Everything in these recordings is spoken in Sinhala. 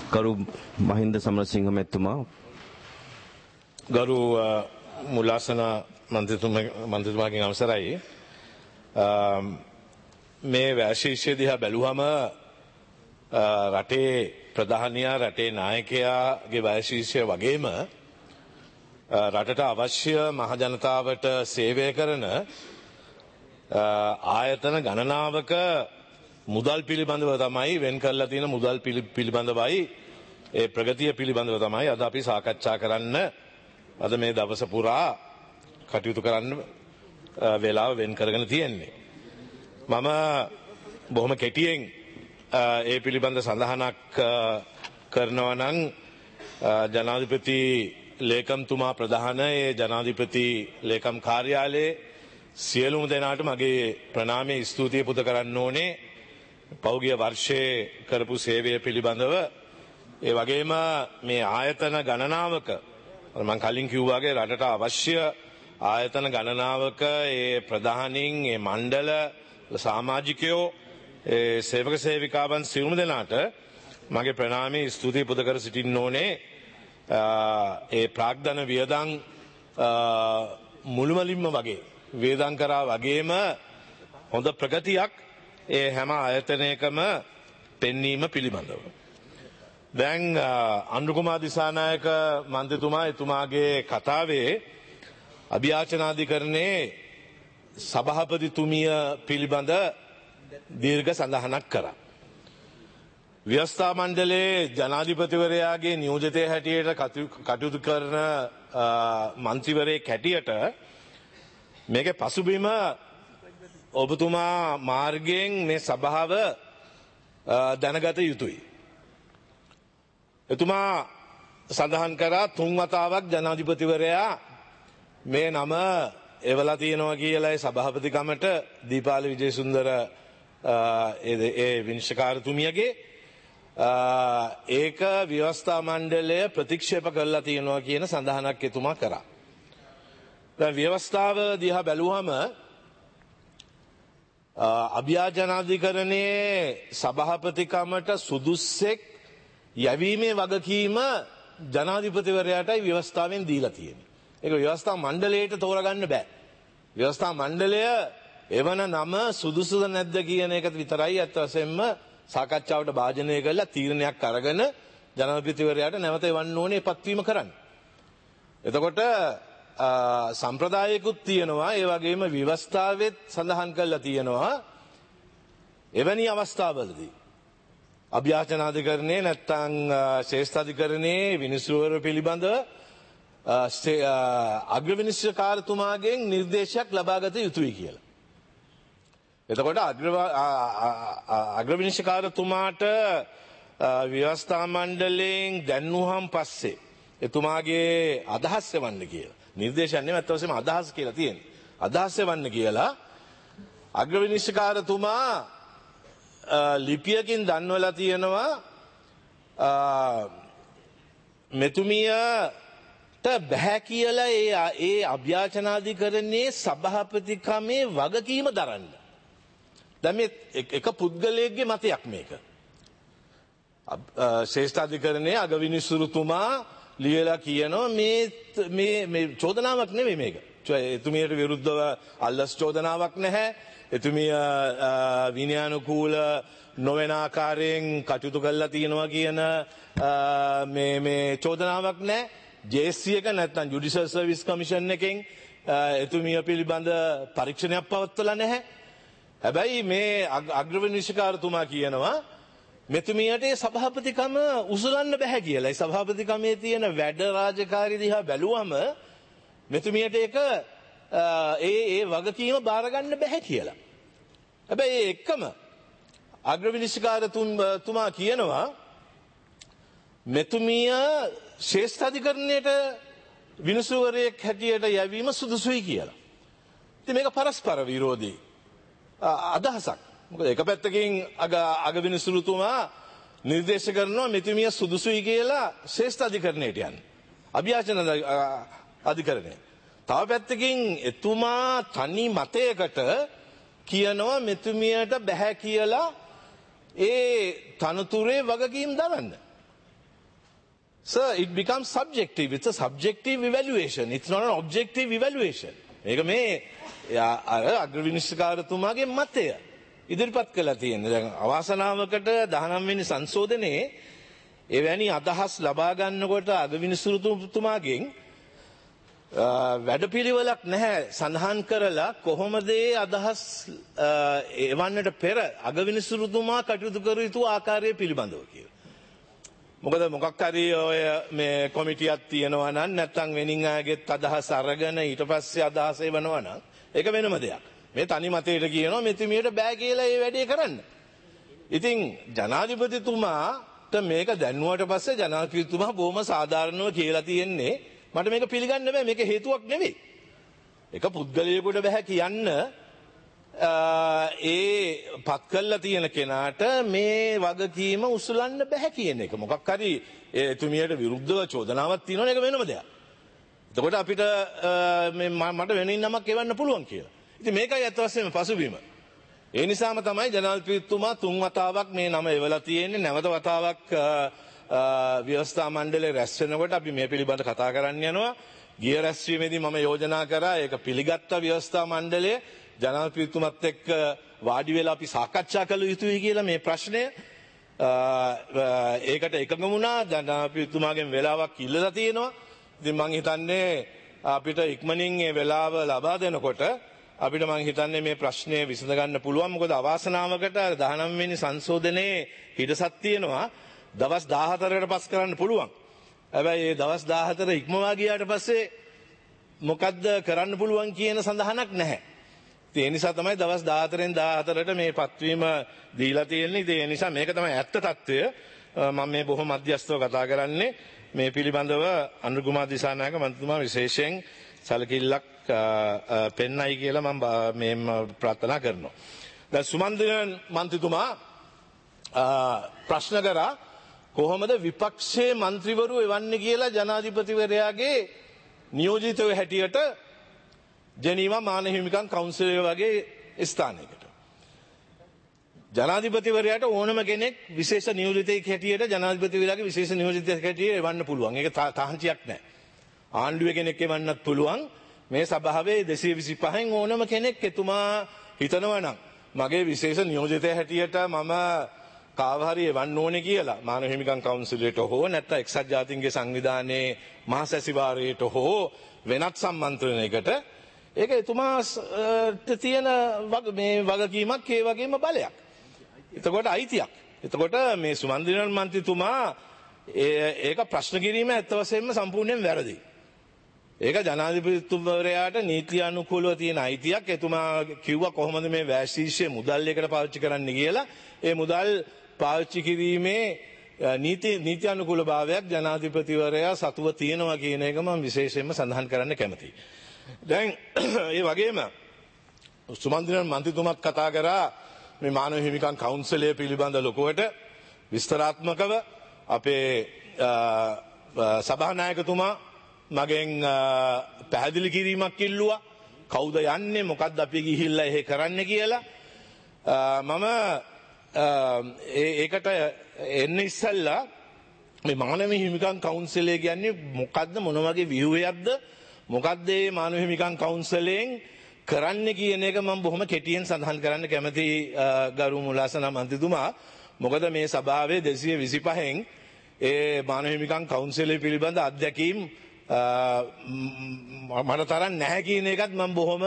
ගරු මහින්ද සමරසිංහ මැතිතුමා ගරු මුලාසන මන්ත්‍රීතුමාගෙන් අවසරයි මේ වැශීෂ්‍ය දිහා බැලුවම රටේ ප්‍රධානියා රටේ නායකයාගේ වැශීෂ්‍ය වගේම රටට අවශ්‍ය මහ ජනතාවට සේවය කරන ආයතන ගණනාවක මුදල් පිළිබඳව තමයි වෙන් කරලා තියෙන මුදල් පිළිබඳවයි ඒ ප්‍රගතිය පිළිබඳව තමයි අද අපි සාකච්ඡා කරන්න අද මේ දවස පුරා කටයුතු කරන්න වේලාව වෙන් කරගෙන තියෙන්නේ. මම බොහොම කෙටියෙන් ඒ පිළිබඳ සඳහනක් කරනවා නම් ජනාධිපති ලේකම්තුමා ප්‍රධාන ඒ ජනාධිපති ලේකම් කාර්යාලයේ සියලුම දෙනාට මගේ ප්‍රණාමය ස්තුතිය පුද කරන්න ඕනේ පෞගිය වර්ෂයේ කරපු සේවය පිළිබඳව. ඒ වගේම මේ ආයතන ගණනාවක මම කලින් කිව්වාගේ රටට අවශ්‍ය ආයතන ගණනාවක ඒ ප්‍රධානීන් ඒ මණ්ඩල සමාජිකයෝ ඒ සේවක සේවිකාවන් සියලුම දෙනාට මගේ ප්‍රණාමය ස්තුතිය පුද කර සිටින්න ඕනේ. ඒ ප්‍රාග්ධන වියදම් මුළුමලින්ම වගේ වේදම් කරා වගේම හොඳ ප්‍රගතියක් ඒ හැම ආයතනයකම පෙන්වීම පිළිබඳව. දැන් අනුර කුමාර දිසානායක මන්ත්‍රීතුමා එතුමාගේ කතාවේ අභියාචනාධිකරණයේ සභාපතිතුමිය පිළිබඳ දීර්ඝ සඳහනක් කරා. ව්‍යවස්ථා මණ්ඩලයේ ජනාධිපතිවරයාගේ නියෝජිතය හැටියට කටයුතු කරන මන්ත්‍රීවරයෙක් හැටියට මේකේ පසුබිම ඔබතුමා මාර්ගයෙන් මේ සභාව දැනගත යුතුයි. එතුමා සඳහන් කරා 3 වතාවක් ජනාධිපතිවරයා මේ නම එවලා තියෙනවා කියලා ඒ සභාපතිකමට දීපාල විජේසුන්දර ඒ විනිශ්චයකාරතුමියගේ ඒක ව්‍යවස්ථා මණ්ඩලය ප්‍රතික්ෂේප කරලා තියෙනවා කියන සඳහනක් එතුමා කරා. දැන් ව්‍යවස්ථාව දිහා බැලුවම අභියාචනාධිකරණයේ සභාපතිකමට සුදුස්සෙක් යැවීමේ වගකීම ජනාධිපතිවරයාටයි ව්‍යවස්ථාවෙන් දීලා තියෙන්නේ. ඒක ව්‍යවස්ථා මණ්ඩලයට තෝරගන්න බෑ. ව්‍යවස්ථා මණ්ඩලය එවන නම සුදුසුද නැද්ද කියන එක විතරයි අත් වශයෙන්ම සාකච්ඡාවට භාජනය කරලා තීරණයක් අරගෙන ජනාධිපතිවරයාට නැවත එවන්න ඕනේ පත්වීම කරන්න. එතකොට සම්ප්‍රදායකුත් තියෙනවා ඒ වගේම ව්‍යවස්ථාවෙත් සඳහන් කරලා තියෙනවා එවැනි අවස්ථාවලදී අභියාචනාධිකරණයේ නැත්නම් ශ්‍රේෂ්ඨාධිකරණයේ විනිසුරුවර පිළිබඳ අග්‍රවිනිශ්චයකාරතුමාගෙන් නිර්දේශයක් ලබාගත යුතුයි කියලා. එතකොට අග්‍රවිනිශ්චයකාරතුමාට ව්‍යවස්ථා මණ්ඩලයෙන් දැන්වුවහම පස්සේ එතුමාගේ අදහස් එවන්න කියලා. නිර්දේශයක් නෙමෙයි අත් වශයෙන්ම අදහස් කියලා තියෙන්නේ. අදහස් එවන්න කියලා අග්‍රවිනිශ්චයකාරතුමා ලිපියකින් දන්වලා තියෙනවා මෙතුමියට බෑ කියලා ඒ අභියාචනාධිකරණයේ සභාපතිකමේ වගකීම දරන්න. දැන් මේ එක පුද්ගලයෙක්ගේ මතයක් මේක. ශ්‍රේෂ්ඨාධිකරණයේ අගවිනිසුරුතුමා ලියලා කියනවා මේ චෝදනාවක් නෙමෙයි මේක. එතුමියට විරුද්ධව අල්ලස් චෝදනාවක් නැහැ. එතුමිය විනයානුකූල නොවන ආකාරයෙන් කටයුතු කරලා තියෙනවා කියන මේ චෝදනාවක් නැහැ. JSC එක නැත්නම් ජුඩිෂල් සර්විස් කමිෂන් එකෙන් එතුමිය පිළිබඳ පරීක්ෂණයක් පවත්වලා නැහැ. හැබැයි මේ අග්‍රවිනිශ්චයකාරතුමා කියනවා මෙතුමියට ඒ සභාපතිකම උසුලන්න බෑ කියලා. ඒ සභාපතිකමේ තියෙන වැඩ රාජකාරී දිහා බැලුවම මෙතුමියට ඒක ඒ වගකීම බාර ගන්න බෑ කියලා. හැබැයි ඒ එක්කම අග්‍රවිනිශ්චයකාරතුමා කියනවා මෙතුමිය ශ්‍රේෂ්ඨාධිකරණයට විනිසුරුවරයෙක් හැටියට යැවීම සුදුසුයි කියලා. ඉතින් මේක පරස්පර විරෝධී අදහසක්. මොකද එක පැත්තකින් අගවිනිසුරුතුමා නිර්දේශ කරනවා මෙතුමිය සුදුසුයි කියලා ශ්‍රේෂ්ඨාධිකරණයට යන්න. අභියාචන අධිකරණය. තව පැත්තකින් එතුමා තනි මතයකට කියනවා මෙතුමියට බැහැ කියලා ඒ තනතුරේ වගකීම් දරන්න. Sir, it becomes subjective. It's a subjective evaluation. It's not an objective evaluation. ඒක මේ අග්‍රවිනිශ්චයකාරතුමාගේ මතය ඉදිරිපත් කළා තියෙනවා. දැන් අවාසනාවකට 19 වෙනි සංශෝධනයේ එවැනි අදහස් ලබා ගන්නකොට අග්‍රවිනිශ්චයතුමාගෙන් වැඩපිළිවෙලක් නැහැ සඳහන් කරලා කොහොමද ඒ අදහස් එවන්නට පෙර අග්‍රවිනිශ්චයතුමා කටයුතු කර යුතු ආකාරය පිළිබඳව කියලා. මොකද මොකක් හරි ඔය මේ කොමිටියක් තියෙනවා නම් නැත්නම් වෙනින් අයගෙත් අදහස් අරගෙන ඊට පස්සේ අදහස් එවනවා නම් ඒක වෙනම දෙයක්. මේ තනි මතයට කියනවා මෙතුමියට බෑ කියලා ඒ වැඩේ කරන්න. ඉතින් ජනාධිපතිතුමාට මේක දැන්නුවට පස්සේ ජනාධිපතිතුමා බොහොම සාධාරණව කියලා තියෙන්නේ මට මේක පිළිගන්න බෑ මේක හේතුවක් නෙවෙයි. ඒක පුද්ගලයෙකුට බෑ කියන්න ඒ පත් කළා තියෙන කෙනාට මේ වගකීම උසුලන්න බෑ කියන එක. මොකක් හරි එතුමියට විරුද්ධව චෝදනාවක් තියෙනවනේ ඒක වෙනම දෙයක්. එතකොට අපිට මට වෙනින් නමක් එවන්න පුළුවන් කියලා. ඉතින් මේකයි අත් වශයෙන්ම පසුබිම. ඒ නිසාම තමයි ජනාධිපතිතුමා 3 වතාවක් මේ නම එවලා තියෙන්නේ. නැවත වතාවක් ව්‍යවස්ථා මණ්ඩලයේ රැස් වෙනකොට අපි මේ පිළිබඳව කතා කරන්න යනවා. ගිය රැස්වීමේදී මම යෝජනා කරා ඒක පිළිගත්ත ව්‍යවස්ථා මණ්ඩලය ජනාධිපතිතුමත් එක්ක වාඩි වෙලා අපි සාකච්ඡා කළ යුතුයි කියලා මේ ප්‍රශ්නය ඒකට එකඟ වුණා. ජනාධිපතිතුමාගෙන් වෙලාවක් ඉල්ලලා තියෙනවා. ඉතින් මම හිතන්නේ අපිට ඉක්මනින් මේ වෙලාව ලබා දෙනකොට අපිට මම හිතන්නේ මේ ප්‍රශ්නය විසඳ ගන්න පුළුවන්. මොකද අවාසනාවකට 19 වෙනි සංශෝධනයේ හිටසක් තියෙනවා. දවස් 14කට පස් කරන්න පුළුවන්. හැබැයි මේ දවස් 14 ඉක්මවා ගියාට පස්සේ මොකද්ද කරන්න පුළුවන් කියන සඳහනක් නැහැ. ඒ නිසා තමයි දවස් 14න් 14ට මේ පත්වීම දීලා තියෙන්නේ. ඒ නිසා මේක තමයි ඇත්ත తত্ত্বය. මම මේ බොහොම මධ්‍යස්ථව කතා කරන්නේ මේ පිළිබඳව අනුර කුමාර දිසානායක මන්ත්‍රීතුමා විශේෂයෙන් සැලකිල්ලක් පෙන්නයි කියලා මම මේ ප්‍රාර්ථනා කරනවා. දැන් සුමන්දිරන් මන්ත්‍රීතුමා ප්‍රශ්න කරා කොහොමද විපක්ෂයේ മന്ത്രിවරු එවන්නේ කියලා ජනාධිපතිවරයාගේ නියෝජිතව හැටියට ජනීවා මානව හිමිකම් කවුන්සිලය වගේ ස්ථානයකට. ජනාධිපතිවරයාට ඕනම කෙනෙක් විශේෂ නියෝජිතයෙක් හැටියට ජනාධිපතිවරයාගේ විශේෂ නියෝජිතයෙක් හැටියට එවන්න පුළුවන්. ඒක තහංචියක් නැහැ. ආණ්ඩුවේ කෙනෙක් එවන්නත් පුළුවන්. මේ සභාවේ 225න් ඕනම කෙනෙක් එතුමා හිතනවා නම් මගේ විශේෂ නියෝජිතය හැටියට මම කාව හරි එවන්න ඕනේ කියලා මානව හිමිකම් කවුන්සිලයට හෝ නැත්නම් එක්සත් ජාතීන්ගේ සංවිධානයේ මහසැසිවාරයට හෝ වෙනත් සම්මන්ත්‍රණයකට ඒක එතුමාට තියෙන මේ වගකීමක් ඒ වගේම බලයක්. එතකොට අයිතියක්. එතකොට මේ සුමන්දිරන් මන්ත්‍රීතුමා ඒක ප්‍රශ්න කිරීම ඇත්ත වශයෙන්ම සම්පූර්ණයෙන් වැරදි. ඒක ජනාධිපතිතුමරයාට නීති අනුකූලව තියෙන අයිතියක්. එතුමා කිව්වා කොහොමද මේ වැශීෂ්‍ය මුදල් එකට පාවිච්චි කරන්න කියලා. ඒ මුදල් පාවිච්චි කිරීමේ නීති අනුකූල භාවයක් ජනාධිපතිවරයා සතුව තියෙනවා කියන එක මම විශේෂයෙන්ම සඳහන් කරන්න කැමතියි. දැන් ඒ වගේම සුමන්දිරන් මන්ත්‍රීතුමත් කතා කරා මේ මානව හිමිකම් කවුන්සිලය පිළිබඳ ලොකුවට විස්තරාත්මකව අපේ සභානායකතුමා මගෙන් පැහැදිලි කිරීමක් ඉල්ලුවා. කවුද යන්නේ මොකක්ද අපි ගිහිල්ලා එහෙ කරන්න කියලා. මම ඒකට එන්න ඉස්සෙල්ලා මේ මානව හිමිකම් කවුන්සිලය කියන්නේ මොකද්ද මොන වගේ ව්‍යුහයක්ද මොකද්ද මේ මානව හිමිකම් කවුන්සිලයෙන් කරන්න කියන එක මම බොහොම කෙටියෙන් සඳහන් කරන්න කැමතියි ගරු මුලාසන මන්ත්‍රීතුමා. මොකද මේ සභාවේ 225න් ඒ මානව හිමිකම් කවුන්සිලය පිළිබඳ අත්දැකීම් මට තරම් නැහැ කියන එකත් මම බොහොම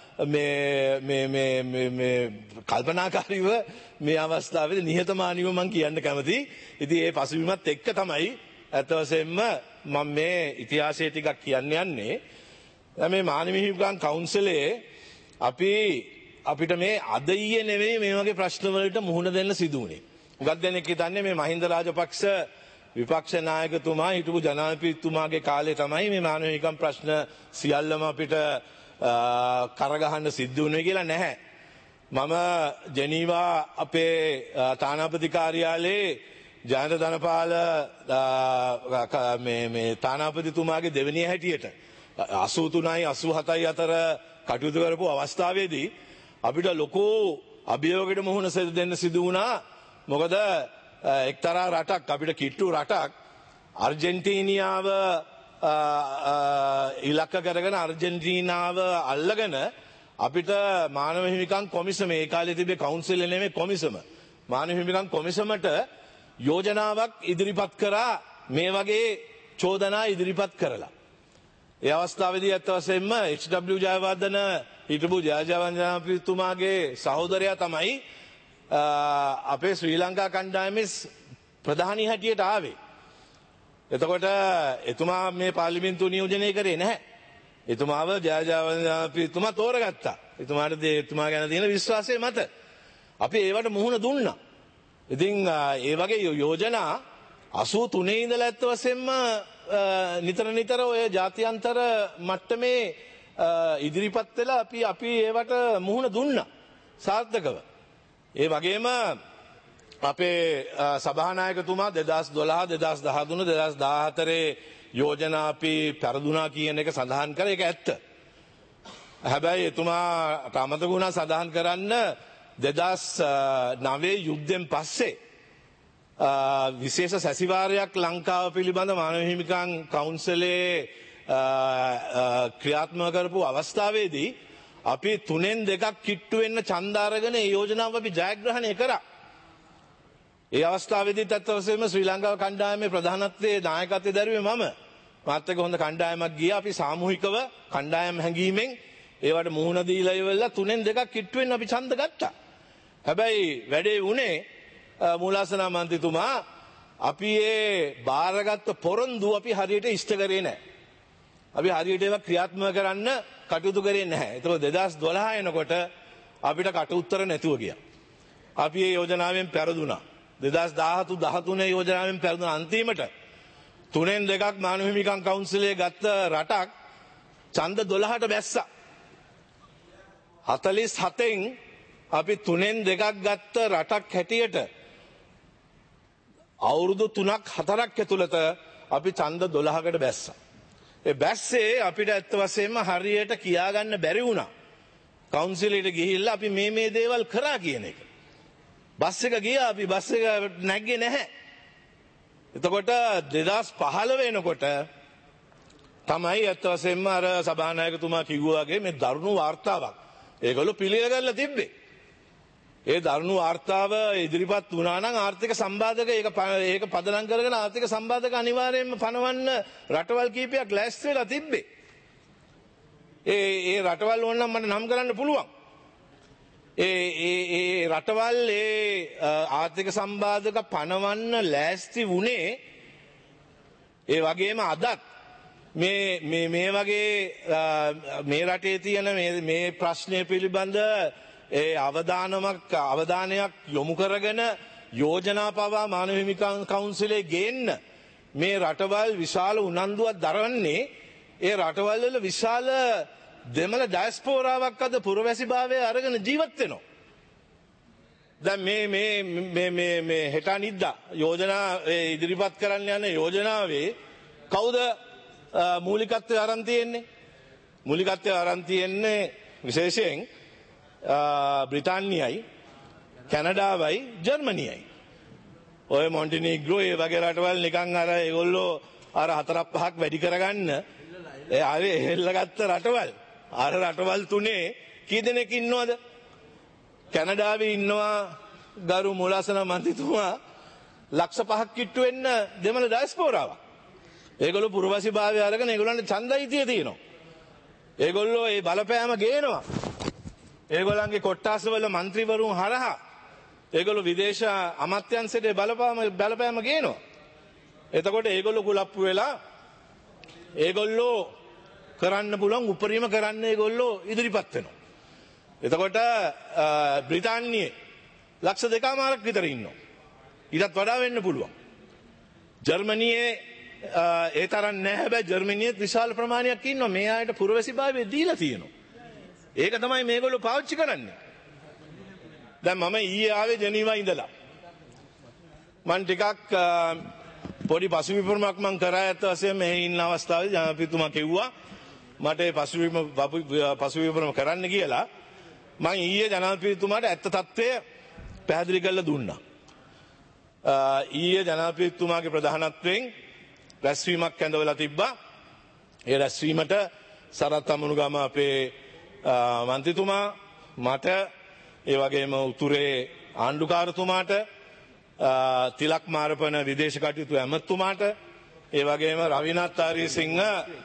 මේ කල්පනාකාරීව මේ අවස්ථාවේදී නිහතමානීව මම කියන්න කැමතියි. ඉතින් ඒ පසුබිමත් එක්ක තමයි අත වශයෙන්ම මම මේ ඉතිහාසය ටිකක් කියන්න යන්නේ. මේ මානව හිමිකම් කවුන්සිලයේ අපිට මේ අද ඊයේ නෙවෙයි මේ වගේ ප්‍රශ්න වලට මුහුණ දෙන්න සිදු වුණේ. උගත් දෙනෙක් හිතන්නේ මේ මහින්ද රාජපක්ෂ විපක්ෂ නායකතුමා හිටපු ජනාධිපතිතුමාගේ කාලේ තමයි මේ මානව හිමිකම් ප්‍රශ්න සියල්ලම අපිට කරගහන්න සිද්ධ වුණේ කියලා නැහැ. මම ජනීවා අපේ තානාපති කාර්යාලයේ ජයන්ත ධනපාල මේ තානාපතිතුමාගේ දෙවෙනි හැටියට 83යි 87යි අතර කටයුතු කරපු අවස්ථාවේදී අපිට ලොකු අභියෝගයකට මුහුණ දෙන්න සිදු වුණා. මොකද එක්තරා රටක් අපිට කිට්ටු රටක් අර්ජෙන්ටීනියාව ඉලක්ක කරගෙන අර්ජෙන්ටීනාව අල්ලගෙන අපිට මානව හිමිකම් කොමිසම ඒ කාලේ තිබේ කවුන්සිල් නෙමෙයි කොමිසම මානව හිමිකම් කොමිසමට යෝජනාවක් ඉදිරිපත් කරා මේ වගේ චෝදනා ඉදිරිපත් කරලා ඒ අවස්ථාවේදී අත් වශයෙන්ම HW ජයවර්ධන හිටපු ජයජවන්ජනපතිතුමාගේ සහෝදරයා තමයි අපේ ශ්‍රී ලංකා කණ්ඩායමේ ප්‍රධානී හැටියට ආවේ. එතකොට එතුමා මේ පාර්ලිමේන්තුව නියෝජනය කරේ නැහැ. එතුමාව ජයජවන්ජනපතිතුමා තෝරගත්තා. එතුමා ගැන තියෙන විශ්වාසය මත අපි ඒවට මුහුණ දුන්නා. ඉතින් ඒ වගේ යෝජනා 83 ඉඳලා ඇත්ත වශයෙන්ම නිතර ඔය ජාත්‍යන්තර මට්ටමේ ඉදිරිපත් වෙලා අපි ඒවට මුහුණ දුන්නා සාර්ථකව. ඒ වගේම අපේ සභානායකතුමා 2012 2013 2014 යෝජනා අපි පෙරදුනා කියන එක සඳහන් කර ඒක ඇත්ත. හැබැයි එතුමාට අමතක වුණා සඳහන් කරන්න 2009 යුද්ධෙන් පස්සේ විශේෂ සැසිවාරයක් ලංකාව පිළිබඳ මානව හිමිකම් කවුන්සිලේ ක්‍රියාත්මක කරපු අවස්ථාවේදී අපි 3න් 2ක් කිට්ටු වෙන්න ඡන්ද අරගෙන ඒ යෝජනාව අපි ජයග්‍රහණය කරා. ඒ අවස්ථාවේදීත් අත් වශයෙන්ම ශ්‍රී ලංකාව කණ්ඩායමේ ප්‍රධානත්වයේ නායකත්වයේ දරුවේ මම මාත් එක්ක හොඳ කණ්ඩායමක් ගියා. අපි සාමූහිකව කණ්ඩායම් හැංගීමෙන් ඒවට මුහුණ දීලා ඉවරලා 3න් 2ක් කිට්ටු වෙන්න අපි ඡන්ද ගත්තා. හැබැයි වැඩේ වුණේ මූලාසන මන්ත්‍රීතුමා අපි ඒ බාරගත්ත පොරොන්දු අපි හරියට ඉෂ්ට කරේ නැහැ. අපි හරියට ඒවා ක්‍රියාත්මක කරන්න කටයුතු කරේ නැහැ. ඒතකොට 2012 එනකොට අපිට කට උත්තර නැතුව ගියා. අපි මේ යෝජනාවෙන් පෙරදුනා. 2017 13 යෝජනාවෙන් පෙරදුනා. අන්තිමට 3න් 2ක් මානව හිමිකම් කවුන්සිලේ ගත්ත රටක් ඡන්ද 12ට බැස්සා. 47න් අපි 3න් 2ක් ගත්ත රටක් හැටියට අවුරුදු 3ක් 4ක් ඇතුළත අපි ඡන්ද 12කට බැස්සා. ඒ බැස්සේ අපිට ඇත්ත වශයෙන්ම හරියට කියාගන්න බැරි වුණා. කවුන්සිලයට ගිහිල්ලා අපි මේ දේවල් කරා කියන එක. බස් එක ගියා අපි බස් එක නැග්ගේ නැහැ. එතකොට 2015 වෙනකොට තමයි ඇත්ත වශයෙන්ම අර සභානායකතුමා කිව්වා වගේ මේ දරුණු වාර්තාවක් ඒගොල්ලෝ පිළිගලා තිබ්බේ. ඒ දරුණු වාර්තාව ඉදිරිපත් වුණා නම් ආර්ථික සම්බාධක ඒක පදනම් කරගෙන ආර්ථික සම්බාධක අනිවාර්යයෙන්ම පනවන්න රටවල් කීපයක් ලෑස්ති වෙලා තිබ්බේ. ඒ රටවල් ඕනනම් මට නම් කරන්න පුළුවන්. ඒ රටවල් ආර්ථික සම්බාධක පනවන්න ලෑස්ති වුණේ ඒ වගේම අදත් මේ වගේ මේ රටේ තියෙන මේ ප්‍රශ්නය පිළිබඳ ඒ අවධානයක් යොමු කරගෙන යෝජනා පවා මානව හිමිකම් කවුන්සිලේ ගේන්න මේ රටවල් විශාල උනන්දුවක් දරන්නේ ඒ රටවල් වල විශාල දෙමළ ඩයස්පෝරාවක් අද පුරවැසිභාවය අරගෙන ජීවත් වෙනවා. දැන් මේ හෙට අනිද්දා යෝජනා ඉදිරිපත් කරන්න යන යෝජනාවේ කවුද මූලිකත්වය අරන් තියෙන්නේ? මූලිකත්වය අරන් තියෙන්නේ විශේෂයෙන් බ්‍රිතාන්‍යයි කැනඩාවයි ජර්මනියයි. ඔය මොන්ටිනීග්‍රෝ ඒ වගේ රටවල් නිකන් අර ඒගොල්ලෝ අර 4-5ක් වැඩි කරගන්න ඒ ආවේ හෙල්ලගත්ත රටවල්. අර රටවල් තුනේ කී දෙනෙක් ඉන්නවද? කැනඩාවේ ඉන්නවා ගරු මූලාසන මන්ත්‍රීතුමා ලක්ෂ 5ක් කිට්ටු වෙන්න දෙමළ ඩයස්පෝරාවක්. ඒගොල්ලෝ පුරවැසිභාවය අරගෙන ඒගොල්ලන්ට ඡන්දයිතිය තියෙනවා. ඒගොල්ලෝ ඒ බලපෑම ගේනවා. ඒගොල්ලන්ගේ කොට්ටාසවල മന്ത്രിවරුන් හරහා ඒගොල්ලෝ විදේශ අමාත්‍යාංශයට බලපෑම ගේනවා. එතකොට ඒගොල්ලෝ කුලප්පු වෙලා ඒගොල්ලෝ කරන්න පුළුවන් උපරිම කරන්න ඒගොල්ලෝ ඉදිරිපත් වෙනවා. එතකොට බ්‍රිතාන්‍යයේ ලක්ෂ 2මාරක් විතර ඉන්නවා. ඊටත් වඩා වෙන්න පුළුවන්. ජර්මනියේ ඒ තරම් නැහැ. හැබැයි ජර්මනියේ විශාල ප්‍රමාණයක් ඉන්නවා. මේ ආයත පුරවැසිභාවය දීලා තියෙනවා. ඒක තමයි මේගොල්ලෝ පාවිච්චි කරන්නේ. දැන් මම ඊයේ ආවේ ජනීවා ඉඳලා. මම ටිකක් පොඩි පසුබිමක් මම කරා ඇත්ත වශයෙන්ම මේ ඉන්න අවස්ථාවේදී ජනාධිපතිතුමා කිව්වා මට ඒ පසුබිම කරන්න කියලා. මම ඊයේ ජනාධිපතිතුමාට ඇත්ත తත්වය පැහැදිලි කරලා දුන්නා. ඊයේ ජනාධිපතිතුමාගේ ප්‍රධානත්වයෙන් රැස්වීමක් ඇඳවලා තිබ්බා. ඒ රැස්වීමට සරත් අමුණුගම අපේ මන්ත්‍රීතුමා මට ඒ වගේම උතුරේ ආණ්ඩුකාරතුමාට තිලක් මාරපන විදේශ කටයුතු ඇමතුමාට ඒ වගේම රවිනාත් ආරියසිංහ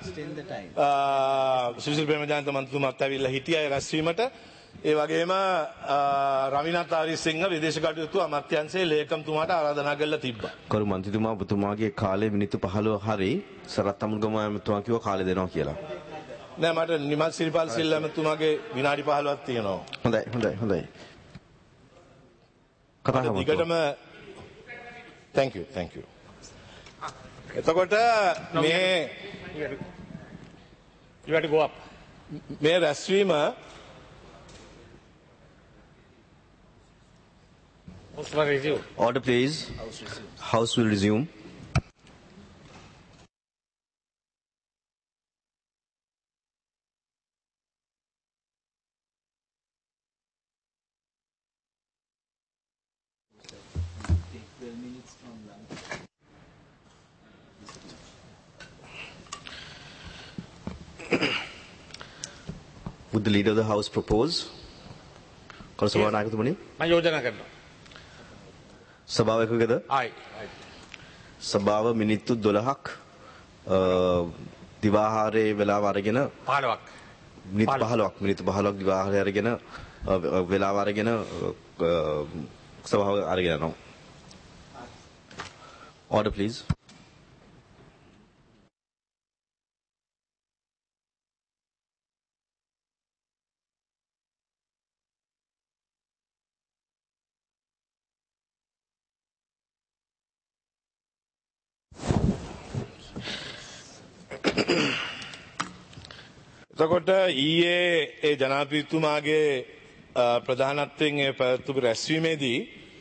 සුසිල් ප්‍රේමජයන්ත මන්ත්‍රීතුමාත් ඇවිල්ලා හිටියා ඒ රැස්වීමට. ඒ වගේම රවිනාත් ආරියසිංහ විදේශ කටයුතු අමාත්‍යාංශයේ ලේකම්තුමාට ආරාධනා කරලා තිබ්බා. කරු මන්ත්‍රීතුමා ඔබතුමාගේ කාලේ මිනිත්තු 15 හරි සරත් අමුණුගම ඇමතුමා කිව්වා කාලේ දෙනවා කියලා. නෑ මට නිමල් සිරිපාල සිල්වා ඇමතුමාගේ විනාඩි 15ක් තියෙනවා. හොඳයි. කතා කරමු. දිගටම thank you. එතකොට මේ you have to go up. මේ රැස්වීම House will resume. Order please. House will resume. Would the leader of the house propose? කරු සභාව නායකතුමනි මම යෝජනා කරනවා. සභාව එකකද? ආයි. සභාව මිනිත්තු 12ක් දිවාහාරයේ වෙලාව අරගෙන 15ක්. මිනිත්තු 15ක් දිවාහාරය අරගෙන වෙලාව අරගෙන සභාව අරගෙන යනවා. Order please. එතකොට ඊයේ ඒ ජනාධිපතිතුමාගේ ප්‍රධානත්වයෙන් ඒ පැවැත්වූ රැස්වීමේදී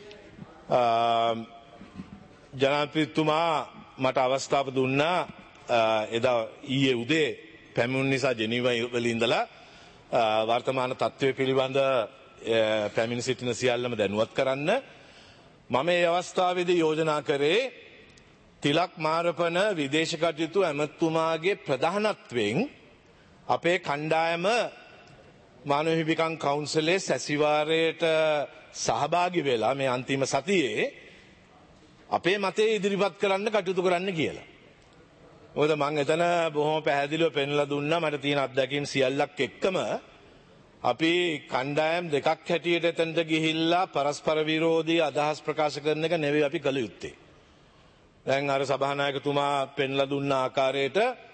ජනාධිපතිතුමා මට අවස්ථාව දුන්නා එදා ඊයේ උදේ පැමිණුම් නිසා ජෙනීවා වල ඉඳලා වර්තමාන තත්ත්වය පිළිබඳ පැමිණ සිටින සියල්ලම දැනුවත් කරන්න. මම මේ අවස්ථාවේදී යෝජනා කරේ තිලක් මාරපන විදේශ කටයුතු ඇමතුමාගේ ප්‍රධානත්වයෙන් අපේ කණ්ඩායම මානව හිමිකම් කවුන්සිලේ සැසිවාරයට සහභාගී වෙලා මේ අන්තිම සතියේ අපේ මතය ඉදිරිපත් කරන්න කටයුතු කරන්න කියලා. මොකද මම එතන බොහොම පැහැදිලිව පෙන්ලා දුන්නා මට තියෙන අත්දැකීම් සියල්ලක් එක්කම අපි කණ්ඩායම් දෙකක් හැටියට එතනට ගිහිල්ලා පරස්පර විරෝධී අදහස් ප්‍රකාශ කරන එක නෙවෙයි අපි කළ යුත්තේ. දැන් අර සභානායකතුමා පෙන්ලා දුන්න ආකාරයට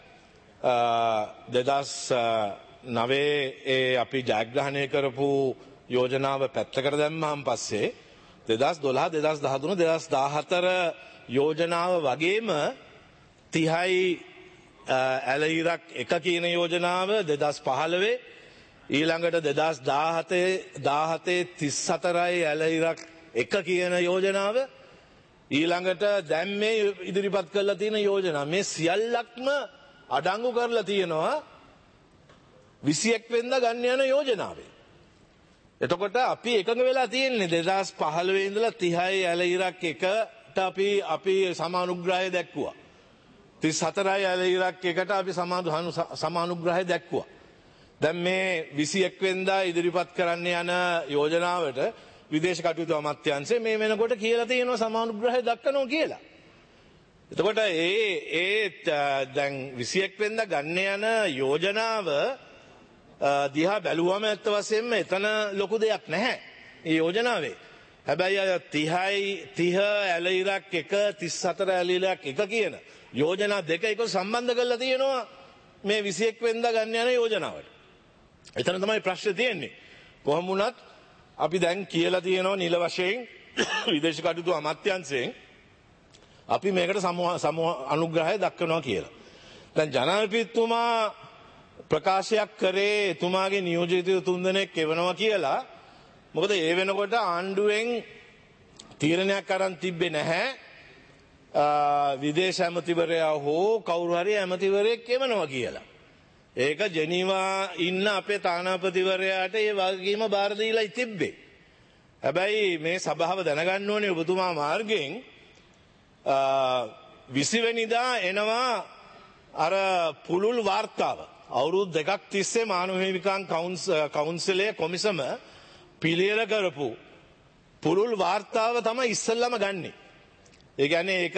2009 අපි ජයග්‍රහණය කරපු යෝජනාව පැත්තකට දැම්මහන් පස්සේ 2012 2013 2014 යෝජනාව වගේම 30යි ඇලයිරක් එක කියන යෝජනාව 2015 ඊළඟට 2017 34යි ඇලයිරක් එක කියන යෝජනාව ඊළඟට දැන් මේ ඉදිරිපත් කරලා තියෙන යෝජනා මේ සියල්ලක්ම අඩංගු කරලා තියෙනවා 21 වෙනිදා ගන්න යන යෝජනාවේ. එතකොට අපි එකඟ වෙලා තියෙන්නේ 2015 ඉඳලා 30යි ඇලයිරක් එකට අපි සමානුග්‍රහය දැක්වුවා. 34යි ඇලයිරක් එකට අපි සමානුග්‍රහය දැක්වුවා. දැන් මේ 21 වෙනිදා ඉදිරිපත් කරන්න යන යෝජනාවට විදේශ කටයුතු අමාත්‍යාංශය මේ වෙනකොට කියලා තියෙනවා සමානුග්‍රහය දක්වනවා කියලා. එතකොට දැන් 21 වෙනිදා ගන්න යන යෝජනාව දිහා බැලුවම ඇත්ත වශයෙන්ම එතන ලොකු දෙයක් නැහැ. මේ යෝජනාවේ. හැබැයි 30 ඇලයිරක් එක 34 ඇලයිරක් එක කියන යෝජනා දෙක එක සම්බන්ධ කරලා තියෙනවා මේ 21 වෙනිදා ගන්න යන යෝජනාවට. එතන තමයි ප්‍රශ්නේ තියෙන්නේ. කොහොම වුණත් අපි දැන් කියලා තියෙනවා නිල වශයෙන් විදේශ කටයුතු අමාත්‍යාංශයෙන් අපි මේකට සමූහ අනුග්‍රහය දක්වනවා කියලා. දැන් ජනාධිපතිතුමා ප්‍රකාශයක් කරේ එතුමාගේ නියෝජිතයෝ 3 දෙනෙක් එවනවා කියලා. මොකද ඒ වෙනකොට ආණ්ඩුවෙන් තීරණයක් අරන් තිබ්බේ නැහැ. විදේශ ඇමතිවරයා හෝ කවුරු හරි ඇමතිවරයෙක් එවනවා කියලා. ඒක ජෙනීවා ඉන්න අපේ තානාපතිවරයාට ඒ වගකීම බාර දීලා තිබ්බේ. හැබැයි මේ සභාව දැනගන්න ඕනේ ඔබතුමා මාර්ගයෙන් 20 එනවා අර පුළුල් වාර්තාව. අවුරුදු 2ක් තිස්සේ මානව හිමිකම් කවුන්සිලයේ කොමිසම පිළියෙල කරපු පුළුල් වාර්තාව තමයි ඉස්සෙල්ලාම ගන්නෙ. ඒ කියන්නේ ඒක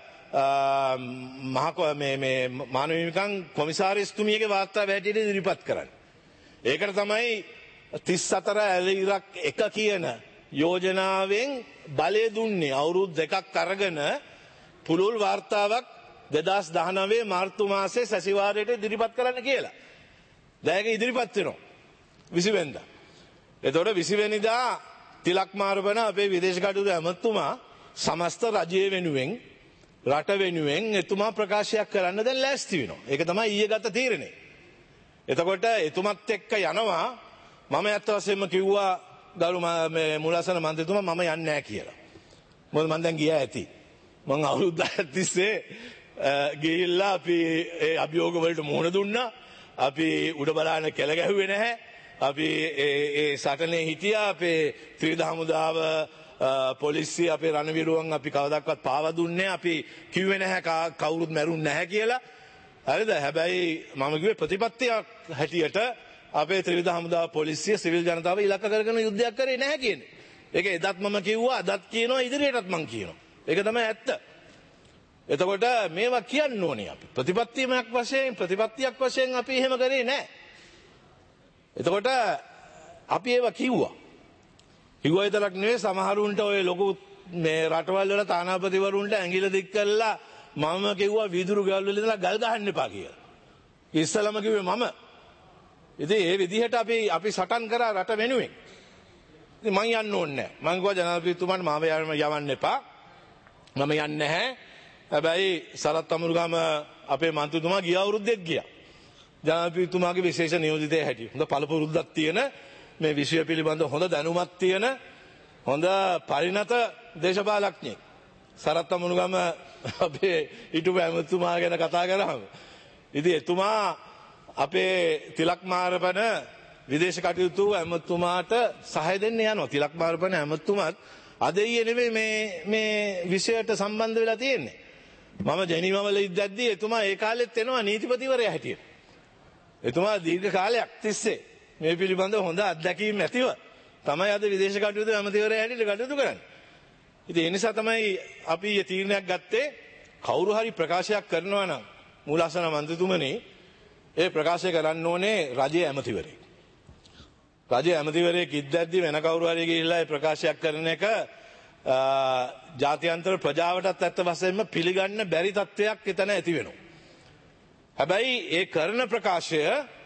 මානව හිමිකම් කොමිසාරිස්තුමියගේ වාර්තාව හැටියට ඉදිරිපත් කරන්නේ. ඒකට තමයි 34 ඇලිරක් එක කියන යෝජනාවෙන් බලය දුන්නේ. අවුරුදු 2ක් අරගෙන පුළුල් වාර්තාවක් 2019 මාර්තු මාසයේ සැසිවාරයට ඉදිරිපත් කරන්න කියලා. දැන් ඒක ඉදිරිපත් වෙනවා 20 වෙනිදා. එතකොට 20 වෙනිදා තිලක් මාරබන අපේ විදේශ කටයුතු ඇමතුමා සමස්ත රජය වෙනුවෙන් රට වෙනුවෙන් එතුමා ප්‍රකාශයක් කරන්න දැන් ලෑස්ති වෙනවා. ඒක තමයි ඊයේ ගත තීරණය. එතකොට එතුමත් එක්ක යනවා මම ඇත්ත වශයෙන්ම කිව්වා ගරු මුලසන මන්ත්‍රීතුමා මම යන්නේ නැහැ කියලා. මොකද මම දැන් ගියා ඇති. මම අවුරුදු 10ක් තිස්සේ ගිහිල්ලා අපි ඒ අභියෝග වලට මුහුණ දුන්නා. අපි උඩ බලාන කෙල ගැහුවේ නැහැ. අපි ඒ සටනේ හිටියා. අපේ ත්‍රිවිධ හමුදාව පොලිසිය අපේ රණවිරුවන් අපි කවදාවත් පාවා දුන්නේ අපි කිව්වේ නැහැ කවුරුත් මැරුන්නේ නැහැ කියලා. හරිද? හැබැයි මම කිව්වේ ප්‍රතිපත්තියක් හැටියට අපේ ත්‍රිවිධ හමුදාව පොලිසිය සිවිල් ජනතාව ඉලක්ක කරගෙන යුද්ධයක් කරේ නැහැ කියන්නේ. ඒක එදත් මම කිව්වා අදත් කියනවා ඉදිරියටත් මම කියනවා. ඒක තමයි ඇත්ත. එතකොට මේවා කියන්න ඕනේ අපි. ප්‍රතිපත්තියක් වශයෙන් අපි එහෙම කරේ නැහැ. එතකොට අපි ඒවා කිව්වා. කිව්වා විතරක් නෙවෙයි සමහරුන්ට ඔය ලොකු මේ රටවල් වල තානාපතිවරුන්ට ඇඟිල්ල දික් කරලා මම කිව්වා වීදුරු ගල් වල ඉඳලා ගල් ගහන්න එපා කියලා. ඉස්සලම කිව්වේ මම. ඉතින් ඒ විදිහට අපි සටන් කරා රට වෙනුවෙන්. ඉතින් මං යන්න ඕනේ නැහැ. මං කිව්වා ජනාධිපතිතුමාට මාව යවන්න එපා. මම යන්නේ නැහැ. හැබැයි සරත් අමුරුගම අපේ මන්ත්‍රීතුමා ගිය අවුරුද්දෙත් ගියා. ජනාධිපතිතුමාගේ විශේෂ නියෝජිතයෙක් හැටියට. හොඳ පළපුරුද්දක් තියෙන මේ විෂය පිළිබඳ හොඳ දැනුමක් තියෙන හොඳ පරිණත දේශපාලඥයෙක්. සරත් අමුරුගම අපේ හිටපු ඇමතුමා ගැන කතා කරාම ඉතින් එතුමා අපේ තිලක් මාරපන විදේශ කටයුතු ඇමතුමාට සහාය දෙන්න යනවා. තිලක් මාරපන ඇමතුමාත් අද ඊයේ නෙමෙයි මේ විෂයට සම්බන්ධ වෙලා තියෙන්නේ. මම ජෙනීවා වල ඉද්දද්දී එතුමා ඒ කාලෙත් එනවා නීතිපතිවරයා හැටියට. එතුමා දීර්ඝ කාලයක් තිස්සේ මේ පිළිබඳව හොඳ අත්දැකීම් ඇතිව තමයි අද විදේශ කටයුතු ඇමතිවරයා හැටියට කටයුතු කරන්නේ. ඉතින් ඒ නිසා තමයි අපි මේ තීරණයක් ගත්තේ කවුරු හරි ප්‍රකාශයක් කරනවා නම් මූලාසන මන්ත්‍රීතුමනි ඒ ප්‍රකාශය කරන්න ඕනේ රජයේ ඇමතිවරයෙක්. රජයේ ඇමතිවරයෙක් ඉද්දද්දී වෙන කවුරු හරි ගිහිල්ලා ඒ ප්‍රකාශයක් කරන එක ජාත්‍යන්තර ප්‍රජාවටත් ඇත්ත වශයෙන්ම පිළිගන්න බැරි තත්ත්වයක් එතන ඇති වෙනවා. හැබැයි ඒ කරන ප්‍රකාශය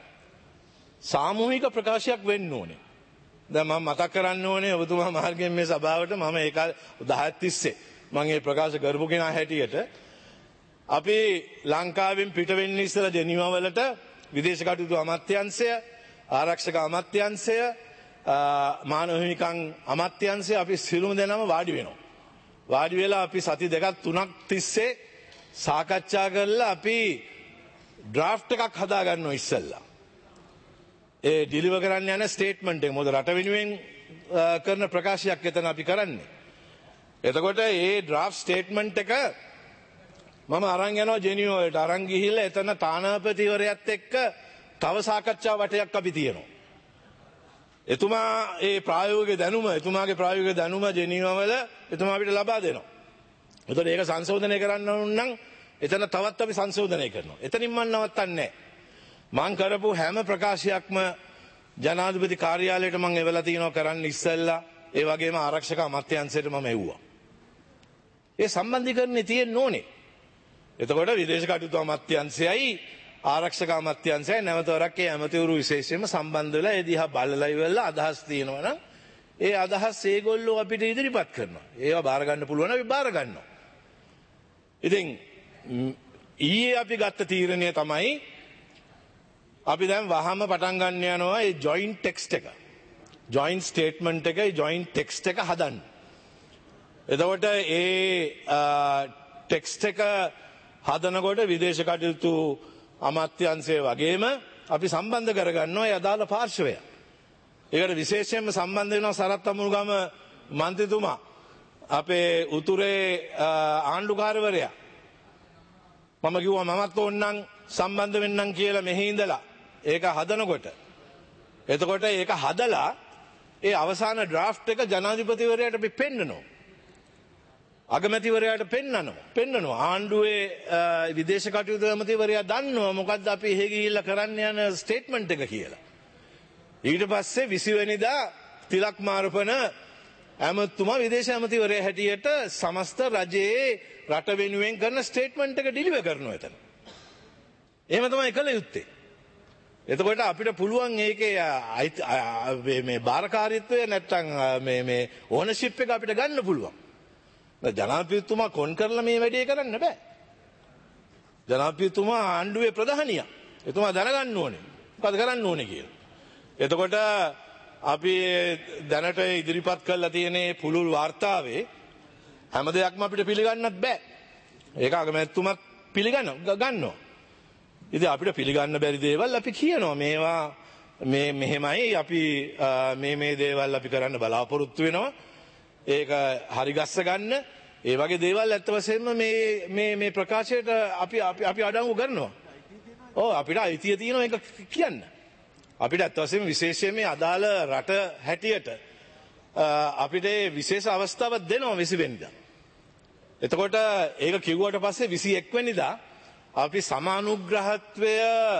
සාමූහික ප්‍රකාශයක් වෙන්න ඕනේ. දැන් මම මතක් කරන්න ඕනේ ඔබතුමා මාර්ගයෙන් මේ සභාවට මම ඒක 10ක් තිස්සේ මම මේ ප්‍රකාශ කරපු කෙනා හැටියට අපි ලංකාවෙන් පිට වෙන්න ඉස්සලා ජෙනීවා වලට විදේශ කටයුතු අමාත්‍යාංශය ආරක්ෂක අමාත්‍යාංශය මානව හිමිකම් අමාත්‍යාංශය අපි සියලුම දෙනාම වාඩි වෙනවා. වාඩි වෙලා අපි සති දෙකක් තුනක් තිස්සේ සාකච්ඡා කරලා අපි ඩ්‍රාෆ්ට් එකක් හදා ගන්නවා ඉස්සෙල්ලා. ඒ ඩිලිවර් කරන්න යන ස්ටේට්මන්ට් එක මොකද රට වෙනුවෙන් කරන ප්‍රකාශයක් එතන අපි කරන්නේ. එතකොට ඒ ඩ්‍රාෆ්ට් ස්ටේට්මන්ට් එක මම අරන් යනවා ජෙනීවා වලට අරන් ගිහිල්ලා එතන තානාපතිවරයාත් එක්ක තව සාකච්ඡා වටයක් අපි තියෙනවා. එතුමා ඒ එතුමාගේ ප්‍රායෝගික දැනුම ජෙනීවා වල එතුමා අපිට ලබා දෙනවා. එතකොට ඒක සංශෝධනය කරන්න ඕන නම් එතන තවත් අපි සංශෝධනය කරනවා. එතනින් මම නවත්තන්නේ නැහැ. මං කරපු හැම ප්‍රකාශයක්ම ජනාධිපති කාර්යාලයට මං එවලා තියෙනවා කරන්න ඉස්සෙල්ලා. ඒ වගේම ආරක්ෂක අමාත්‍යාංශයට මම එව්වා. ඒ සම්බන්ධීකරණේ තියෙන්න ඕනේ. එතකොට විදේශ කටයුතු අමාත්‍යාංශයයි ආරක්ෂක අමාත්‍යාංශයයි නැවතවරක් ඒ ඇමතිවරු විශේෂයෙන්ම සම්බන්ධ වෙලා ඒ දිහා බලලා ඉවරලා අදහස් තියෙනවා නම් ඒ අදහස් ඒගොල්ලෝ අපිට ඉදිරිපත් කරනවා. ඒවා බාර ගන්න පුළුවන් අපි බාර ගන්නවා. ඉතින් ඊයේ අපි ගත්ත තීරණය තමයි අපි දැන් වහම පටන් ගන්න යනවා ඒ ජොයින්ට් ටෙක්ස්ට් එක. ජොයින්ට් ස්ටේට්මන්ට් එක ජොයින්ට් ටෙක්ස්ට් එක හදන්න. එතකොට ඒ ටෙක්ස්ට් එක හදනකොට විදේශ කටයුතු අමාත්‍යාංශය වගේම අපි සම්බන්ධ කරගන්නවා ඒ අදාළ පාර්ශවය. ඒකට විශේෂයෙන්ම සම්බන්ධ වෙනවා සරත් අමුරුගම මන්ත්‍රීතුමා අපේ උතුරේ ආණ්ඩුකාරවරයා මම කිව්වා මමත් ඕන්නම් සම්බන්ධ වෙන්නම් කියලා මෙහි ඉඳලා ඒක හදනකොට එතකොට ඒක හදලා ඒ අවසාන ඩ්‍රාෆ්ට් එක ජනාධිපතිවරයාට අපි පෙන්නනවා. අගමැතිවරයාට පෙන්නනවා. ආණ්ඩුවේ විදේශ කටයුතු ඇමතිවරයා දන්නවා මොකද්ද අපි එහෙ ගිහිල්ලා කරන්න යන ස්ටේට්මන්ට් එක කියලා. ඊට පස්සේ 20 වෙනිදා තිලක් මාරපන ඇමතුමා විදේශ ඇමතිවරයා හැටියට සමස්ත රජයේ රට වෙනුවෙන් කරන ස්ටේට්මන්ට් එක ඩිලිවර් කරනවා එතන. එහෙම තමයි කළ යුත්තේ. එතකොට අපිට පුළුවන් ඒකේ මේ බාරකාරීත්වය නැත්තම් මේ ඕනර්ෂිප් එක අපිට ගන්න පුළුවන්. ජනාධිපතිතුමා කොන් කරලා මේ වැඩේ කරන්න බෑ. ජනාධිපතිතුමා ආණ්ඩුවේ ප්‍රධානියා. එතුමා දැනගන්න ඕනේ. මොකද කරන්න ඕනේ කියලා. එතකොට අපි දැනට ඉදිරිපත් කරලා තියෙන පුළුල් වාර්තාවේ හැම දෙයක්ම අපිට පිළිගන්නත් බෑ. ඒක අගමැතිතුමත් ගන්නවා. ඉතින් අපිට පිළිගන්න බැරි දේවල් අපි කියනවා මේවා මෙහෙමයි අපි මේ දේවල් අපි කරන්න බලාපොරොත්තු වෙනවා. ඒක හරි ගස්ස ගන්න ඒ වගේ දේවල් ඇත්ත වශයෙන්ම මේ ප්‍රකාශයට අපි අඩංගු කරනවා. ඔව් අපිට අයිතිය තියෙනවා ඒක කියන්න. අපිට ඇත්ත වශයෙන්ම විශේෂයෙන් මේ අදාළ රට හැටියට අපිට විශේෂ අවස්ථාවක් දෙනවා 20 වෙනිදා. එතකොට ඒක කිව්වට පස්සේ 21 වෙනිදා අපි සමානුග්‍රහත්වය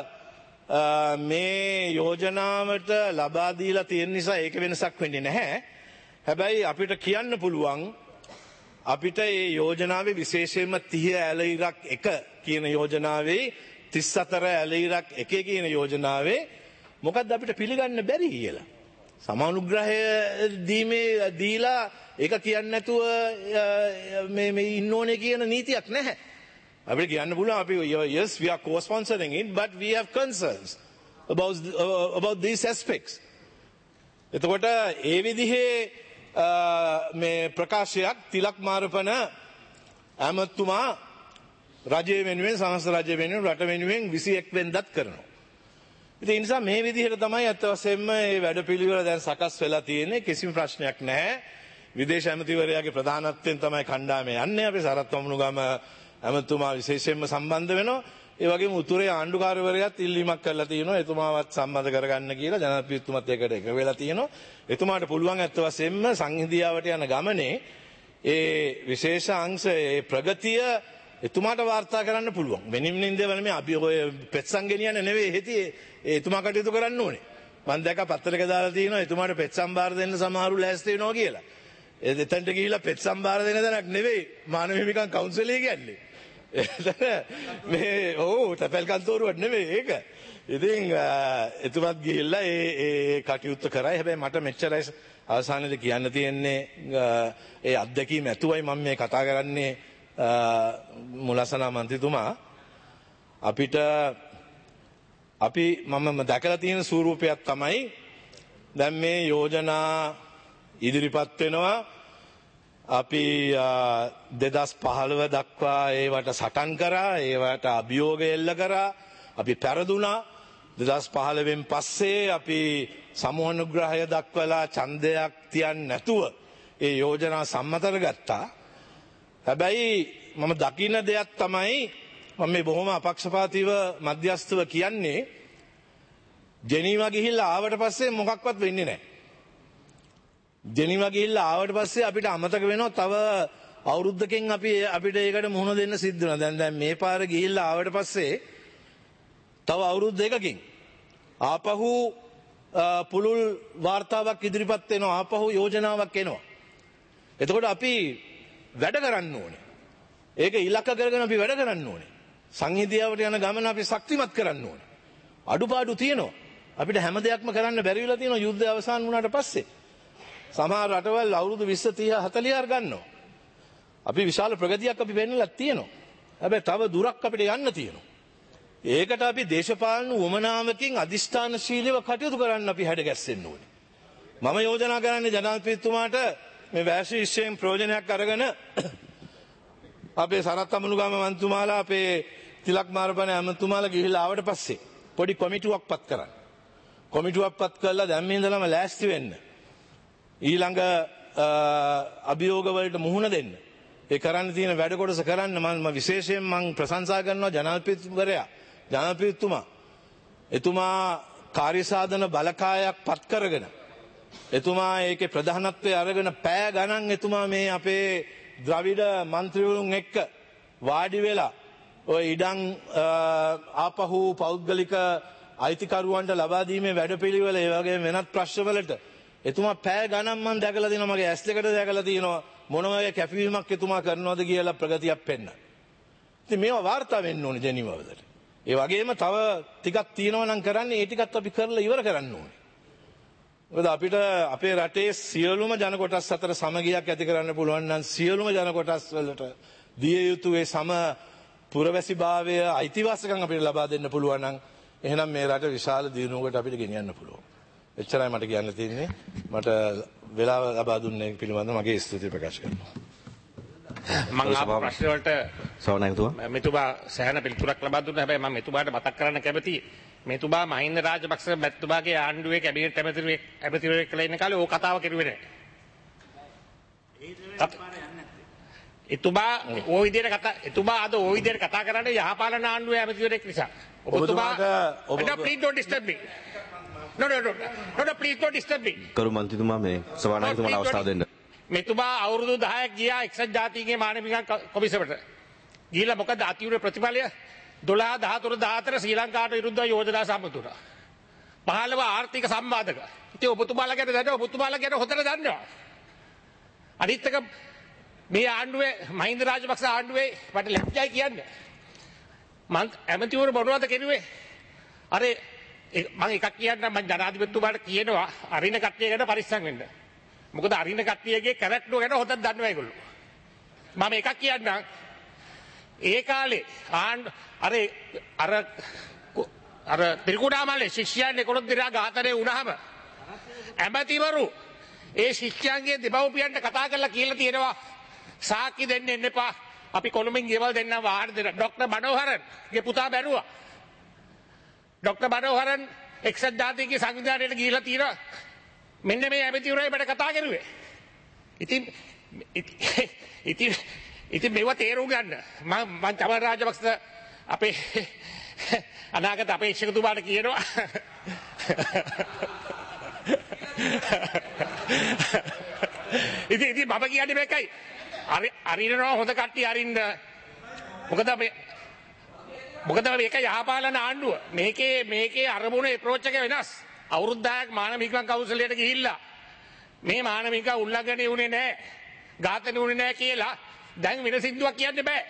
මේ යෝජනාවට ලබා දීලා තියෙන නිසා ඒක වෙනසක් වෙන්නේ නැහැ. හැබැයි අපිට කියන්න පුළුවන් අපිට මේ යෝජනාවේ විශේෂයෙන්ම 30 ඇලයිරක් 1 කියන යෝජනාවේ 34 ඇලයිරක් 1 කියන යෝජනාවේ මොකද්ද අපිට පිළිගන්න බැරි කියලා. සමානුග්‍රහය දීලා ඒක කියන්නේ නැතුව මේ ඉන්න ඕනේ කියන නීතියක් නැහැ. අපිට කියන්න පුළුවන් අපි yes we are co-sponsoring it but we have concerns about these aspects. එතකොට ඒ විදිහේ මේ ප්‍රකාශයක් තිලක් මාරපන ඇමතුමා රජය වෙනුවෙන් සමස්ත රජය වෙනුවෙන් රට වෙනුවෙන් 21 වෙනිදාත් කරනවා. ඉතින් ඒ නිසා මේ විදිහට තමයි අත් වශයෙන්ම මේ වැඩපිළිවෙල දැන් සකස් වෙලා තියෙන්නේ. කිසිම ප්‍රශ්නයක් නැහැ. විදේශ ඇමතිවරයාගේ ප්‍රධානත්වයෙන් තමයි කණ්ඩායම යන්නේ. අපි සරත් වමුණුගම ඇමතුමා විශේෂයෙන්ම සම්බන්ධ වෙනවා. ඒ වගේම උතුරේ ආණ්ඩුකාරවරයාත් ඉල්ලීමක් කරලා තියෙනවා. එතුමාවත් සම්බන්ධ කරගන්න කියලා ජනාධිපතිතුමත් ඒකට එක වෙලා තියෙනවා. එතුමාට පුළුවන් අත් වශයෙන්ම සංහිඳියාවට යන ගමනේ ඒ විශේෂ අංශ ඒ ප්‍රගතිය එතුමාට වාර්තා කරන්න පුළුවන්. වෙනින් දේවල් මේ අපි ඔය පෙත්සම් ගෙනියන්නේ නෙවෙයි හිතේ එතුමා කටයුතු කරන්න ඕනේ. මම දැක්ක පත්තරයක දාලා තියෙනවා එතුමාට පෙත්සම් බාර දෙන්න සමහරු ලෑස්ති වෙනවා කියලා. එතනට ගිහිල්ලා පෙත්සම් බාර දෙන දණක් නෙවෙයි මානව හිමිකම් කවුන්සිලය කියන්නේ. මේ තැපැල් කන්තෝරුවක් නෙවෙයි ඒක. ඉතින් එතුමත් ගිහිල්ලා ඒ කටයුත්ත කරයි. හැබැයි මට මෙච්චරයි අවසානයේදී කියන්න තියෙන්නේ ඒ අත්දැකීම ඇතුවයි මම මේ කතා කරන්නේ මුලසනා මන්ත්‍රීතුමා අපිට මම දැකලා තියෙන ස්වරූපයක් තමයි දැන් මේ යෝජනා ඉදිරිපත් වෙනවා. අපි 2015 දක්වා ඒවට සටන් කරා, ඒවට අභියෝග එල්ල කරා, අපි පෙරදුනා. 2015 පස්සේ අපි සමූහනුග්‍රහය දක්වලා ඡන්දයක් තියන්නේ නැතුව ඒ යෝජනා සම්මත කරගත්තා. හැබැයි මම දකින්න දෙයක් තමයි මම මේ බොහොම අපක්ෂපාතීව මධ්‍යස්ථව කියන්නේ ජෙනීවා ගිහිල්ලා ආවට පස්සේ මොකක්වත් වෙන්නේ නැහැ. ජෙනීවා ගිහිල්ලා ආවට පස්සේ අපිට අමතක වෙනවා තව අවුරුද්දකින් අපිට ඒකට මුහුණ දෙන්න සිද්ධ වෙනවා. දැන් මේ පාර ගිහිල්ලා ආවට පස්සේ තව අවුරුදු දෙකකින් ආපහු පුළුල් වාර්තාවක් ඉදිරිපත් වෙනවා. ආපහු යෝජනාවක් එනවා. එතකොට අපි වැඩ කරන්න ඕනේ. ඒක ඉලක්ක කරගෙන අපි වැඩ කරන්න ඕනේ. සංහිඳියාවට යන ගමන අපි ශක්තිමත් කරන්න ඕනේ. අඩුපාඩු තියෙනවා. අපිට හැම දෙයක්ම කරන්න බැරි වෙලා තියෙනවා යුද්ධය අවසන් වුණාට පස්සේ. සමහර රටවල් අවුරුදු 20 30 40 ගන්නවා. අපි විශාල ප්‍රගතියක් අපි වෙන්නලා තියෙනවා. හැබැයි තව දුරක් අපිට යන්න තියෙනවා. ඒකට අපි දේශපාලන වමනාවකින් අදිෂ්ඨානශීලීව කටයුතු කරන්න අපි හැඩ ගැස්සෙන්න ඕනේ. මම යෝජනා කරන්නේ ජනාධිපතිතුමාට මේ වෑශීෂයෙන් ප්‍රයෝජනයක් අරගෙන අපේ සරත් අමනුගම මන්තුමාලා අපේ තිලක් මාරපන ඇමතුමාලා ගිහිල්ලා ආවට පස්සේ පොඩි කොමිටුවක් පත් කරන්න. කොමිටුවක් පත් කරලා දැන් මේ ඉඳලම ලෑස්ති වෙන්න. ඊළඟ අභියෝග වලට මුහුණ දෙන්න. ඒ කරන්න තියෙන වැඩ කොටස කරන්න මම විශේෂයෙන් මම ප්‍රශංසා කරනවා ජනාධිපතිවරයා ජනාධිපතිතුමා. එතුමා කාර්යසාධන බලකායක් පත් කරගෙන එතුමා ඒකේ ප්‍රධානත්වය අරගෙන පෑ ගණන් එතුමා මේ අපේ ද්‍රවිඩ මන්ත්‍රීවරුන් එක්ක වාඩි වෙලා ඔය ඉඩම් ආපහු පෞද්ගලික අයිතිකරුවන්ට ලබා දීමේ වැඩපිළිවෙල ඒ වගේ වෙනත් ප්‍රශ්නවලට එතුමා පෑ ගණන් මම දැකලා තියෙනවා මගේ ඇස් දෙකට දැකලා තියෙනවා මොන වගේ කැපවීමක් එතුමා කරනවද කියලා ප්‍රගතියක් පෙන්න. ඉතින් මේවා වාර්තා වෙන්න ඕනේ ජෙනීවාවලට. ඒ වගේම තව ටිකක් තියෙනවා නම් කරන්නේ ඒ ටිකත් අපි කරලා ඉවර කරන්න ඕනේ. මොකද අපිට අපේ රටේ සියලුම ජන කොටස් අතර සමගියක් ඇති කරන්න පුළුවන් නම් සියලුම ජන කොටස් වලට දිය යුතු ඒ සම පුරවැසිභාවය අයිතිවාසිකම් අපිට ලබා දෙන්න පුළුවන් නම් එහෙනම් මේ රට විශාල දියුණුවකට අපිට ගෙනියන්න පුළුවන්. එච්චරයි මට කියන්න තියෙන්නේ. මට වෙලාව ලබා දුන්නේ පිළිබඳව මගේ ස්තුතිය ප්‍රකාශ කරනවා. මම ආපු ප්‍රශ්න වලට සවනායකතුමා මෙතුමා සෑහෙන පිළිතුරක් ලබා දුන්නා. හැබැයි මම මෙතුමාට මතක් කරන්න කැමතියි. මෙතුමා මහින්ද රාජපක්ෂ මැතිතුමාගේ ආණ්ඩුවේ කැබිනට් ඇමතිවරයෙක් කියලා ඉන්න කාලේ ඕක කතාව කෙරුවේ නැහැ. එතුමා ওই විදිහට එතුමා අද ওই විදිහට කතා කරන්නේ යහපාලන ආණ්ඩුවේ ඇමතිවරයෙක් නිසා. ඔබතුමා please don't disturb me. No, please don't disturb me. කරු මන්ත්‍රීතුමා මේ සවනායකතුමාට අවස්ථාව දෙන්න. මෙතුමා අවුරුදු 10ක් ගියා එක්සත් ජාතීන්ගේ මානවිකම් කොමිසමට. ගිහිල්ලා මොකද අතිවෘර ප්‍රතිඵලය 12 13 14 ශ්‍රී ලංකාවට විරුද්ධව යෝජනා සම්මත වුණා. 15 ආර්ථික සම්බාධක. ඉතින් ඔබතුමාලා ගැන දැන ඔබතුමාලා ගැන හොඳට දන්නවා. අනිත් එක මේ ආණ්ඩුවේ මහින්ද රාජපක්ෂ ආණ්ඩුවේ මට ලැජ්ජයි කියන්නේ. මං ඇමතිවරු මොනවද කෙරුවේ? අර මම එකක් කියන්නම් මම ජනාධිපතිතුමාට කියනවා අරින කට්ටිය ගැන පරිස්සම් වෙන්න. මොකද අරින කට්ටියගේ කැරක්ටර් ගැන හොඳට දන්නවා ඒගොල්ලෝ. මම එකක් කියන්නම් ඒ කාලේ අර ත්‍රිකුණාමලේ ශිෂ්‍යයන් 11 දෙනා ඝාතනය වුණාම ඇමතිවරු ඒ ශිෂ්‍යයන්ගේ දෙමව්පියන්ට කතා කරලා කියලා තියෙනවා සාක්ෂි දෙන්න එන්න එපා. අපි කොළඹින් ගෙවල් දෙන්නම් වාහන දෙන්න. ડોક્ટર මනෝහරන්ගේ පුතා බැරුවා. ડોક્ટર මනෝහරන් එක්සත් ජාතීන්ගේ සංවිධානයට ගිහිලා තියෙනවා. මෙන්න මේ ඇමතිවරුයි මට කතා කරුවේ. ඉතින් මේව තේරුම් ගන්න. මම චමල් රාජපක්ෂ අපේ අනාගත අපේක්ෂකතුමාට කියනවා. ඉතින් මම කියන්නේ මේකයි. අරිනවා හොඳ කට්ටිය අරින්න. මොකද මේක යහපාලන ආණ්ඩුව. මේකේ අරමුණ අප්‍රෝච් එක වෙනස්. අවුරුදු 10ක් මානවිකම් කවුන්සිලයට ගිහිල්ලා මේ මානවිකම් උල්ලංඝනය වුණේ නැහැ. ඝාතනය වුණේ නැහැ කියලා දැන් වෙන සින්දුවක් කියන්න බෑ.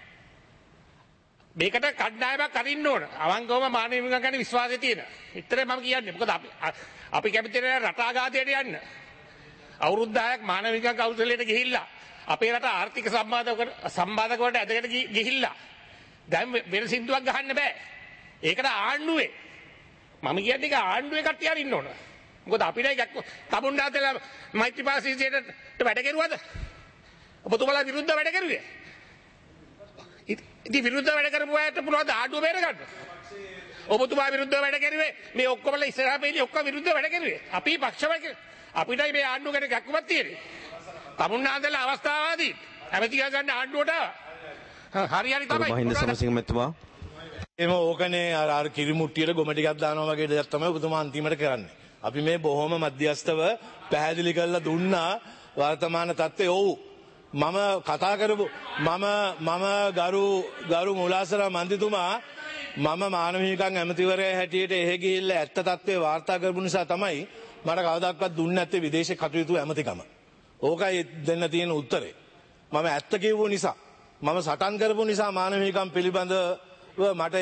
මේකට කණ්ඩායමක් අරින්න ඕන. අවංකවම මානවිකම් ගැන විශ්වාසය තියෙන. විතරයි මම කියන්නේ. මොකද අපි කැමති නැහැ රටාඝාතයට යන්න. අවුරුදු 10ක් මානවිකම් කවුන්සිලයට ගිහිල්ලා අපේ රට ආර්ථික සම්බාධක වලට ඇදගෙන ගිහිල්ලා දැන් වෙන සින්දුවක් ගහන්න බෑ. ඒකට ආණ්ඩුවේ මම කියන්නේ ඒක ආණ්ඩුවේ කට්ටිය අරින්න ඕන. මොකද අපිට තමුන්නාතලා මෛත්‍රීපාල සිසියට වැඩ කෙරුවද? ඔබතුමාලා විරුද්ධ වැඩ කෙරුවේ. ඉතින් විරුද්ධ වැඩ කරපු අයට පුළුවන් ආණ්ඩුව බේරගන්න. ඔබතුමා විරුද්ධ වැඩ කෙරුවේ මේ ඔක්කොමලා ඉස්සරහා පෙළි ඔක්කොම විරුද්ධ වැඩ කෙරුවේ. අපි පක්ෂවල අපිටයි මේ ආණ්ඩුව ගැන ගැක්කුමක් තියෙන්නේ. තමුන්නාතලා අවස්ථාවාදී ඇමති ගන්න ආණ්ඩුවට හරි තමයි. මහින්ද සමසිංහ මැතිතුමා එම ඕකනේ අර කිරිමුට්ටියට ගොම ටිකක් දානවා වගේ දෙයක් තමයි ඔබතුමා අන්තිමට කරන්නේ. අපි මේ බොහොම මධ්‍යස්ථව පැහැදිලි කරලා දුන්නා වර්තමාන තත්ත්වය. ඔව් මම කතා කරපු මම ගරු මුලාසර මන්ත්‍රීතුමා මම මානවිකම් ඇමතිවරයා හැටියට එහෙ ගිහිල්ලා ඇත්ත තත්ත්වය වාර්තා කරපු නිසා තමයි මට කවදාවත් දුන්නේ නැත්තේ විදේශ කටයුතු ඇමතිකම. ඕකයි දෙන්න තියෙන උත්තරේ. මම ඇත්ත කිව්ව නිසා මම සටන් කරපු නිසා මානවිකම් පිළිබඳව මට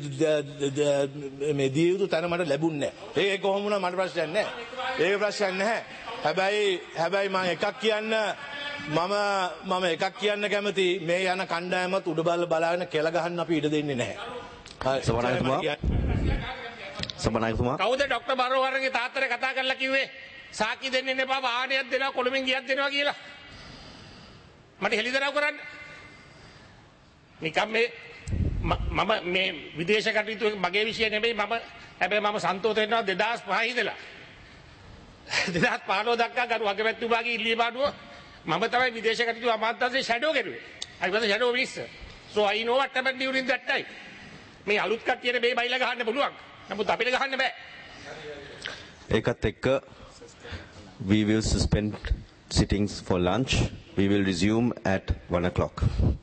මේ දිය යුතු තැන මට ලැබුණේ නැහැ. ඒක කොහොම වුණා මට ප්‍රශ්නයක් නැහැ. ඒක ප්‍රශ්නයක් නැහැ. හැබැයි මම එකක් කියන්න මම එකක් කියන්න කැමති මේ යන කණ්ඩායමත් උඩ බලාගෙන කෙල ගහන්න අපි ඉඩ දෙන්නේ නැහැ. සභානායකතුමා කවුද ડોક્ટર මනෝහරන්ගේ තාත්තට කතා කරලා කිව්වේ සාක්ෂි දෙන්න එපා වාහනයක් දෙනවා කොළඹින් ගියක් දෙනවා කියලා? මට හෙළිදරව් කරන්න. නිකම් මම මේ විදේශ කටයුතු මගේ විෂය නෙමෙයි. හැබැයි මම සන්තෝෂ වෙනවා 2005 ඉඳලා 2015 දක්වා ගරු අගමැතිතුමාගේ ඉල්ලීම අනුව මම තමයි විදේශ කටයුතු අමාත්‍යාංශයේ ෂැඩෝ කරුවේ. I was a shadow minister. So I know what happened during that time. මේ අලුත් කට්ටියට මේ බයිලා ගහන්න පුළුවන්. නමුත් අපිට ගහන්න බෑ. ඒකත් එක්ක we will suspend sittings for lunch. We will resume at 1 o'clock.